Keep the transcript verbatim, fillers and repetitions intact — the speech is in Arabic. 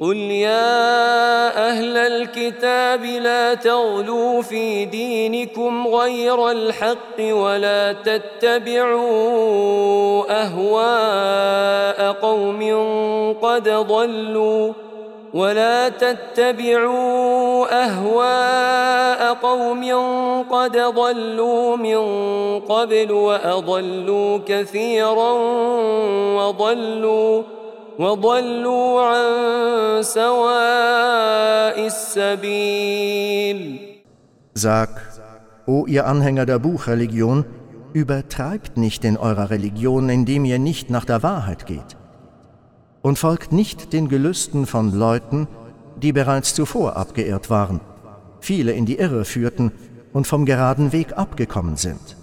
قل يا أهل الكتاب لا تغلوا في دينكم غير الحق ولا تتبعوا أهواء قوم قد ضلوا ولا تتبعوا أهواء قوم قد ضلوا من قبل وأضلوا كثيرا وضلوا وضلوا عن سواء السبيل. Sag, o ihr Anhänger der Buchreligion, übertreibt nicht in eurer Religion, indem ihr nicht nach der Wahrheit geht. Und folgt nicht den Gelüsten von Leuten, die bereits zuvor abgeirrt waren, viele in die Irre führten und vom geraden Weg abgekommen sind.